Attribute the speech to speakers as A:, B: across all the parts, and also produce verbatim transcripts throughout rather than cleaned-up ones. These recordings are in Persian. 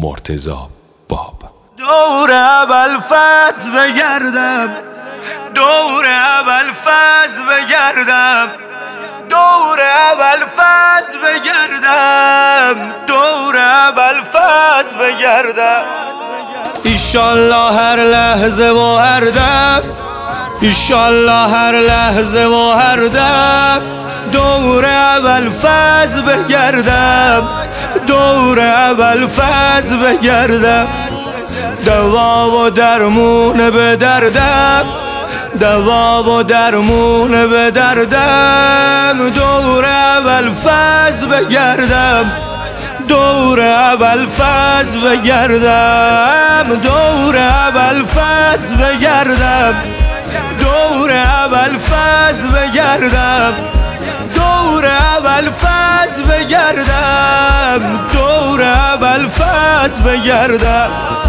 A: مرتضی باب.
B: دور ابوالفضل بگردم، دور ابوالفضل بگردم، دور ابوالفضل بگردم، دور ابوالفضل بگردم. ایشالله هر لحظه و هر دم، ایشالله هر لحظه و هر دم دور ابوالفضل بگردم، دور ابوالفضل بگردم. دوا و درمون به دردم، دوا و درمون به دردم دور ابوالفضل بگردم، دور ابوالفضل بگردم، دور ابوالفضل بگردم، دور ابوالفضل بگردم، دور ابوالفضل بگردم، دور ابوالفضل بگردم.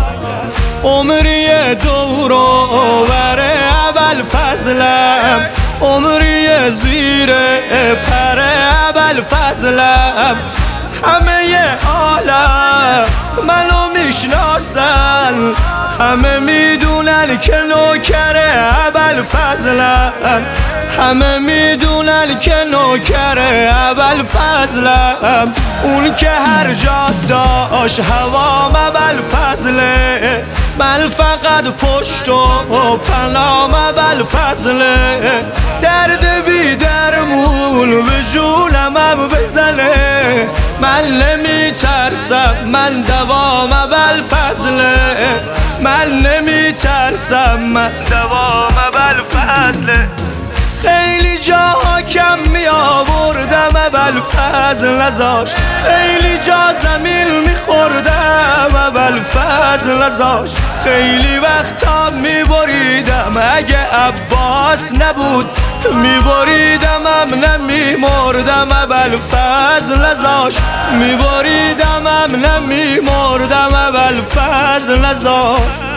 B: عمری دور و بر ابوالفضلم، عمری زیر پر ابوالفضلم. همه عالم منو میشناسن، همه میدونن که نوکر ابوالفضلم، همه میدونن که نوکر ابوالفضلم. اون که هر جا داشت هوام ابوالفضله، من فقط پشت و پنام ابوالفضله. درد بی درمون به جونمم بزنه، من نمی ترسم، من دوام ابوالفضله، من نمی ترسم، من دوام ابوالفضله. خیلی جاها کم می آوردم ابوالفضل نذاش، خیلی جا زمین می خوردم ابوالفضل نذاش. خیلی وقتا می بریدم اگه عباس نبود، می بریدم هم نمی مردم ابوالفضل نذاش، می بریدم هم نمی مردم ابوالفضل نذاش.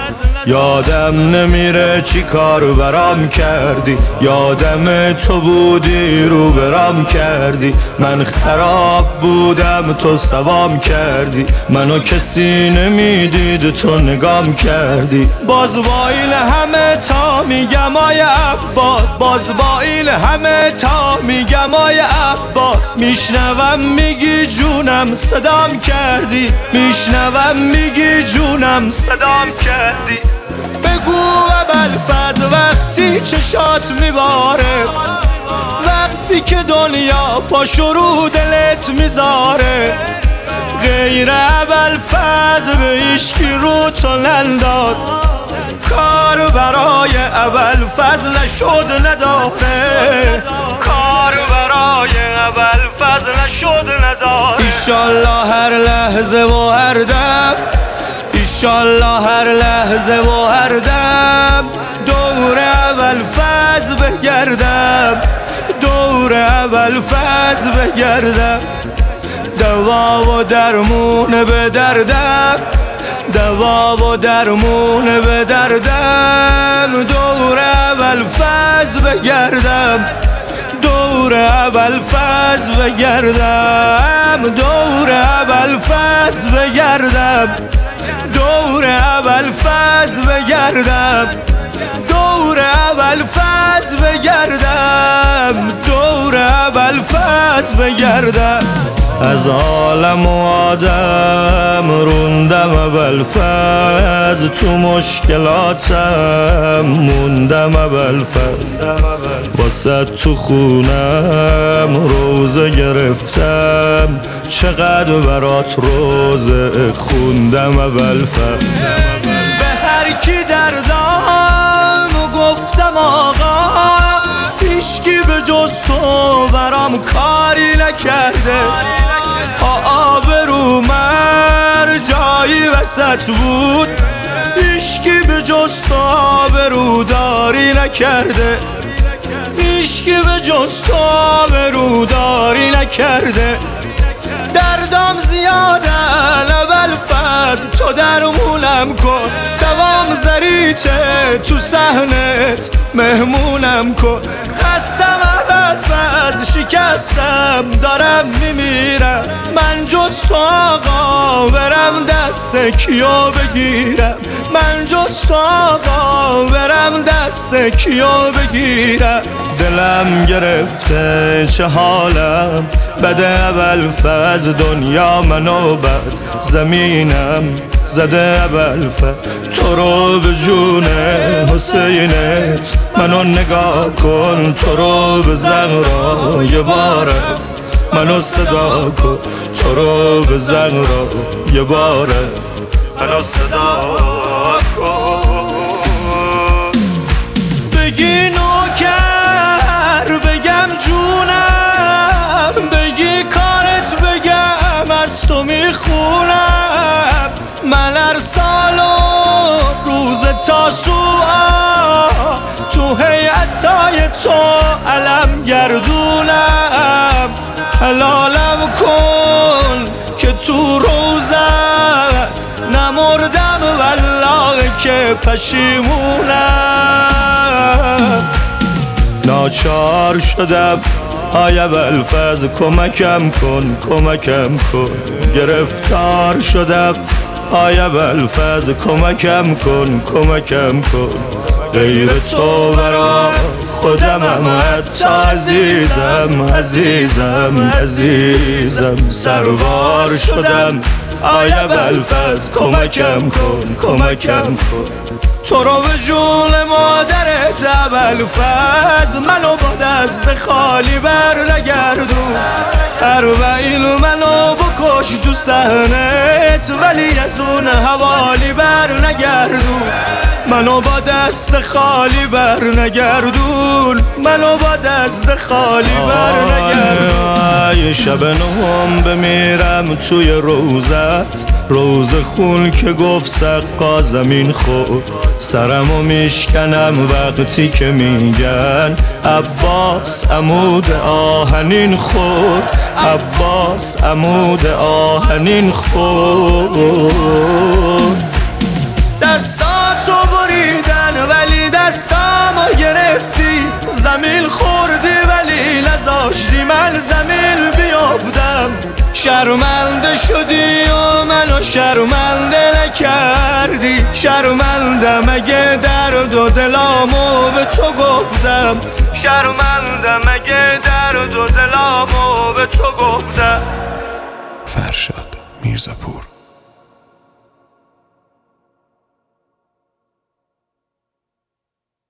B: یادم نمیره چی کار برام کردی، یادم تو بودی رو برام کردی. من خراب بودم تو سوام کردی، منو کسی نمیدید تو نگام کردی. باز با این همه تا میگم آی عباس، باز با این همه تا میگم آی عباس. میشنوم میگی جونم صدام کردی، میشنوم میگی جونم صدام کردی. بگو ابوالفضل وقتی چشات میباره، وقتی که دنیا پاشو رو دلت میذاره. غیر ابوالفضل به هیچکی رو تو ننداز، کار برای ابوالفضل نشد نداره، کار برای ابوالفضل نشد نداره. ایشالله هر لحظه و هر دم، ایشالله هر لحظه و هر دم دور ابوالفضل بگردم، دور ابوالفضل بگردم. دوا و درمون به دردم، دوا و درمون به دردم دور ابوالفضل بگردم، دور ابوالفضل بگردم، دور ابوالفضل بگردم، دور ابوالفضل بگردم، دور ابوالفضل بگردم، دور ابوالفضل بگردم. از عالم و آدم روندم ابوالفضل، تو مشکلاتم موندم ابوالفضل. واسه تو خونم روزه گرفتم، چقدر برات روزه خوندم ابوالفضل. به هر کی دردم گفتم آقا، هیچکی به جز تو برام کاری نکرده. آبرو مر جایی وسط بود، هیچکی به جز تو آبرو داری نکرده، هیچکی به جز تو آبرو داری نکرده. دردم زیاده ابوالفضل تو درمونم کن، دوام زریته تو صحنت مهمونم کن. خستم از شکستم دارم میمیرم، من جز تو آقا برم دست کیو بگیرم، من جز تو آقا برم دست کیو بگیرم. دلم گرفته چه حالم بده ابوالفضل، دنیا منو بد زمینم زده ابوالفضل. تو رو به جون حسینت منو نگاه کن، تو رو به زهرا یه باره منو صدا کن، تو رو به زهرا یه باره منو صدا کن. بگی نوکر بگم جونم، بگی کارت بگم از تو میخونم. من هر سال و روز تاسوعا تو هیئتای تو علم گردونم. حلالم کن که تو روزت نمردم والله که پشیمونم. ناچار شدم ای ابوالفضل کمکم کن کمکم کن، گرفتار شدم ای ابوالفضل کمکم کن کمکم کن. غیر تو برا خودمم حتی عزیزم عزیزم عزیزم سروار شدم ای ابوالفضل کمکم کن کمکم کن. تو رو به جون مادرت ابوالفضل منو با دست خالی بر نگردون. اربعین منو بکش تو صحنت ولی از اون حوالی بر نگردون. منو با دست خالی بر نگردون، منو با دست خالی بر نگردون. شب نهم بمیرم توی روزت، روز خون که گفت سقا زمین خورد. سرمو میشکنم وقتی که میگن عباس عمود آهنین خورد، عباس عمود آهنین خورد. دستاتو بریدن ولی دستامو گرفتی، زمین خوردی ولی نذاشتی من زمین بیافتم. شرمنده شدی و منو شرمنده نکردی، شرمندم اگه درد و دلامو به تو گفتم، شرمندم اگه درد و دلامو به تو گفتم.
A: فرشاد میرزاپور.